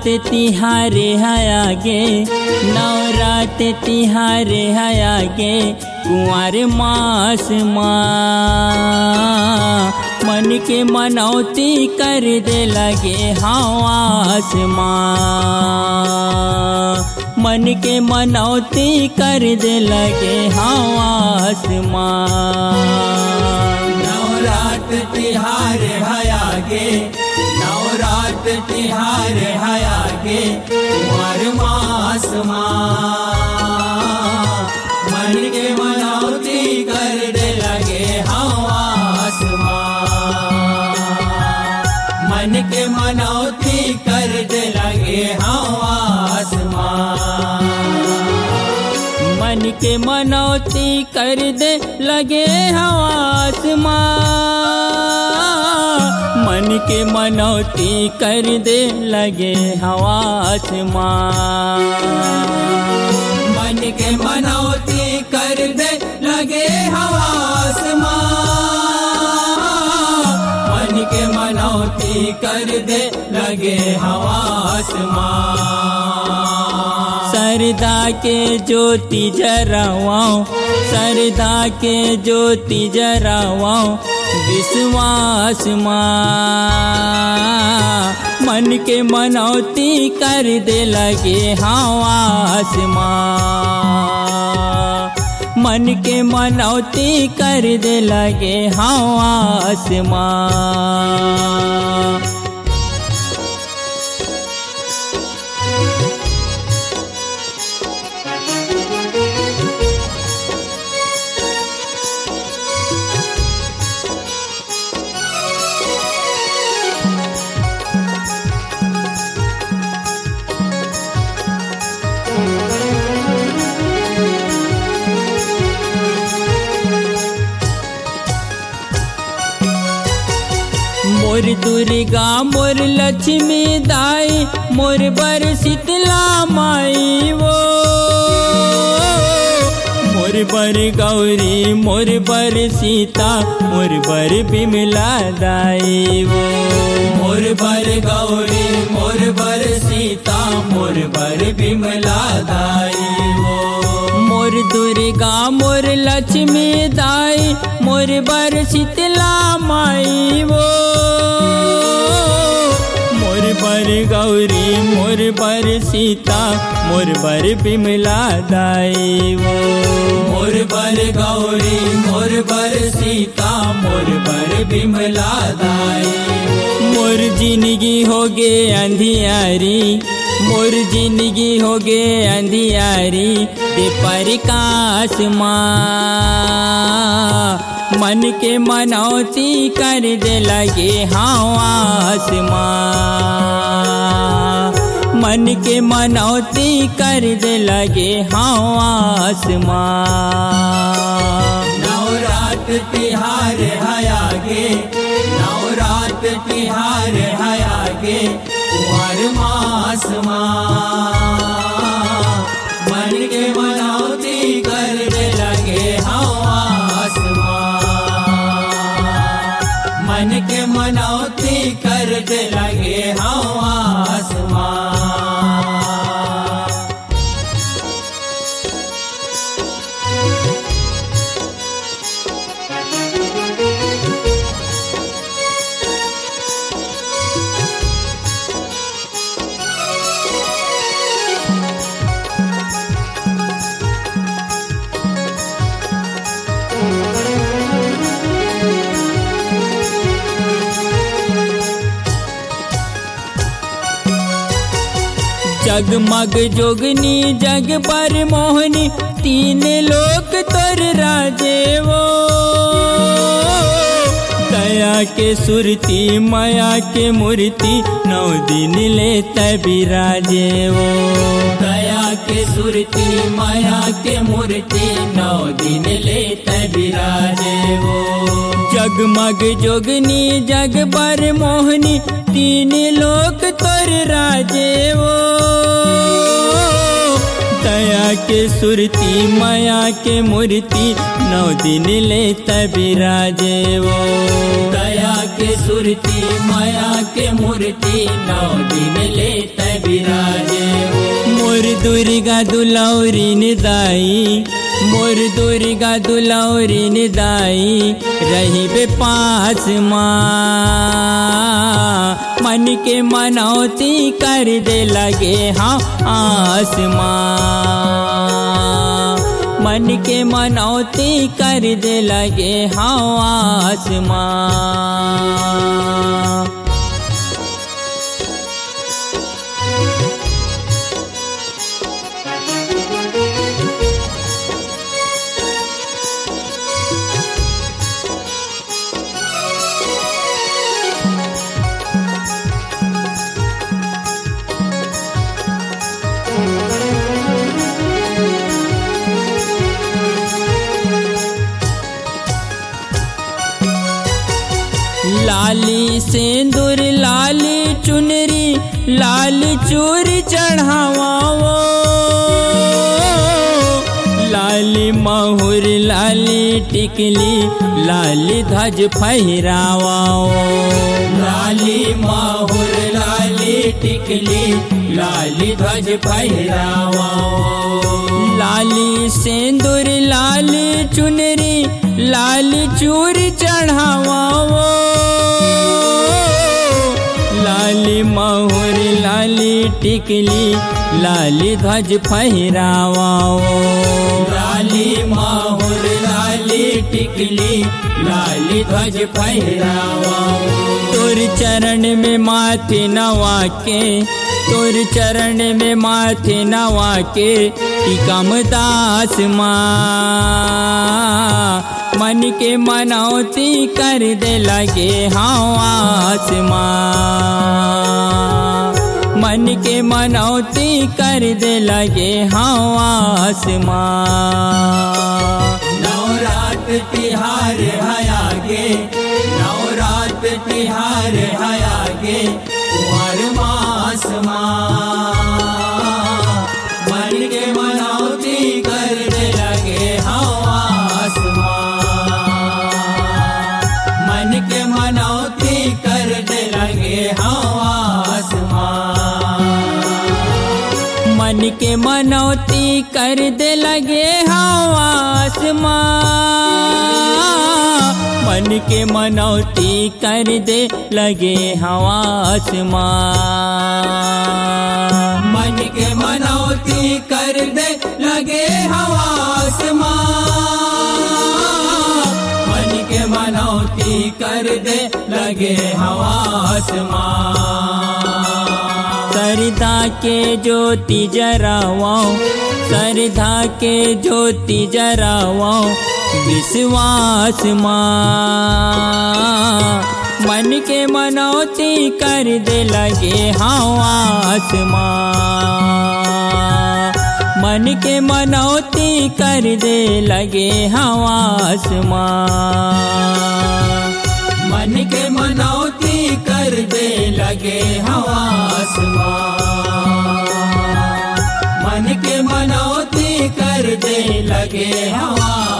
तिहारे हयागे नवरात तिहारे हयागे कुंवर मास माँ मन के मनौती कर दे लगे हवास माँ मन के मनौती कर दे लगे हवास माँ। नवरात तिहार हयागे नवरात तिहार हयागे कुंवर मास माँ मन के मनौती कर दे लगे हवास माँ मन के मनौती कर दे लगे हवास माँ मन के मनौती कर दे लगे हवास माँ मन के मनौती कर दे लगे हवास माँ मन के मनौती कर दे लगे हवास माँ मन के मनौती कर दे लगे हवास माँ। सरदा के ज्योति जरावाओ सरदा के ज्योति जरावाओ विश्वास माँ मन के मनौती कर दे लगे हवास माँ मन के मनौती कर दे लगे हवास माँ। मोर दुर्गा मोर लक्ष्मी दाई मोर बर शीतला माई वो मोर बर गौरी मोर बर सीता मोर बर बिमला दाई वो मोर बर गौरी मोर बर सीता मोर बर बिमला दाई वो मोर दुर्गा मोर लक्ष्मी दाई मोर बर शीतला माई वो मोर बर गौरी मोर बर सीता मोर बर बिमला दाई वो मोर बर गौरी मोर बर सीता मोर बर बिमला दाई मोर जिंदगी होगे अंधियारी मोर जिंदगी होगे अंधियारी दे प्रकाश माँ मन के मनौती कर दे लगे हवास माँ मन के मनौती कर दे लगे हवास माँ। नवरात तिहार हयागे नवरात तिहार हयागे कुंवर मास माँ मन के मनौती कर दे लगे हवास माँ मन के मनौती कर दे लगे हवास माँ। जगमग जोगनी जग पर मोहनी तीन लोक तोर राजे वो दया के सुरती माया के मूर्ति 9 दिन ले तभी राजे वो दया के सुरती माया के मूर्ति 9 दिन ले तभी राजे वो जगमग जोगनी जग पर मोहनी तीन लोक तोर राजे वो दया के सुरती माया के मूर्ति 9 दिन ले तबिराजे वो। दया के सुरती माया के मूर्ति 9 दिन ले तबिराजे वो। मोर दुर्गा दुलौरी निदाई, मोर दुर्गा दुलौरी निदाई, रही बे पास माँ। मन के मनौती कर दे लगे हाँ आसमां, मन के मनौती कर दे लगे हाँ आसमां। लाली सिंदूर लाली चुनरी लाल चूरी चढ़ावाओ, लाली महुर लाली टिकली लाली ध्वज फहरावाओ। लाली महुर लाली टिकली लाली ध्वज फहरावाओ। लाली सिंदूर लाली चुनरी लाली चूरी चढ़ावाओ, लाली महुर लाली टिकली लाली ध्वज फहरावाओ। लाली महुर लाली टिकली लाली ध्वज फहरावाओ। तोर चरण में माथे नवा के, तोर चरण में माथे नवा के टिकम दास माँ। मन के मनौती कर दे लगे हाँ आसमां, मन के मनौती कर दे लगे हाँ आसमां। नवरात तिहार हयागे, नवरात तिहार हयागे कुमार मास माँ। मन के मनौती कर दे लगे हाँ आसमां, मन के मनौती कर दे लगे हाँ आसमां। मन के मनौती कर दे लगे हाँ आसमां, मन के मनौती कर दे लगे हाँ आसमां। मन के मनौती कर दे लगे हाँ आसमां, मन के मनौती कर दे लगे हाँ आसमां। सरधा के ज्योति जरावाओ, सरधा के ज्योति जरावाओ विश्वास माँ। मन के मनौती कर दे लगे हाँ आसमां, मन के मनौती कर दे लगे हाँ आसमां। मन के मनौती कर दे लगे हाँ आसमां, मन के मनौती कर दे लगे हाँ